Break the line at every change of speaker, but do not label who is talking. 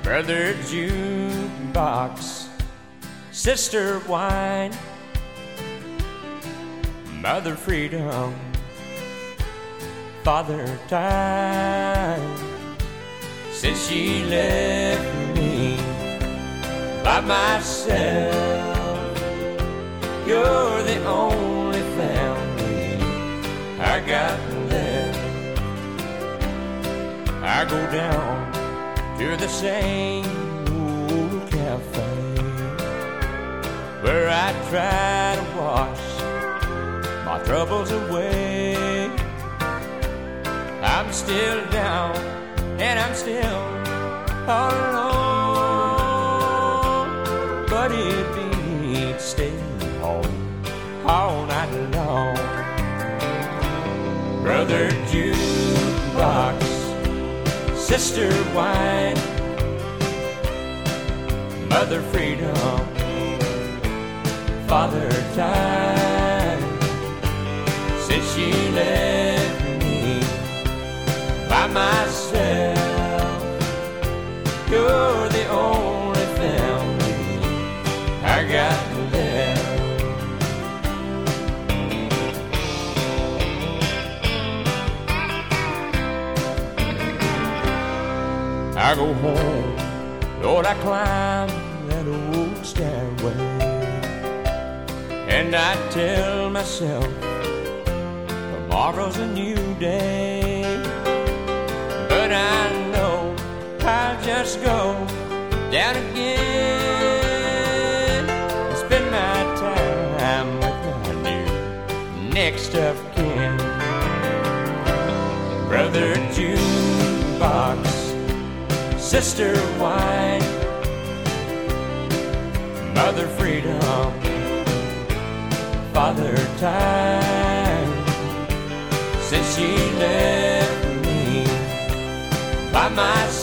Brother jukebox, sister wine, mother freedom, father time. Since she left me by myself, you're the only family I got left. I go down to the same old cafe where I try to wash my troubles away. I'm still down and I'm still all alone, but it beats staying home all night long. Brother jukebox, sister wine, mother freedom, father time. Since she left me by myself, you're the only family I got left. I go home, Lord, I climb that old stairway, and I tell myself tomorrow's a new day. But I know I'll just go down again and spend my time with my new next of kin. Brother jukebox, sister wine, mother freedom, father time. Since she left me by myself,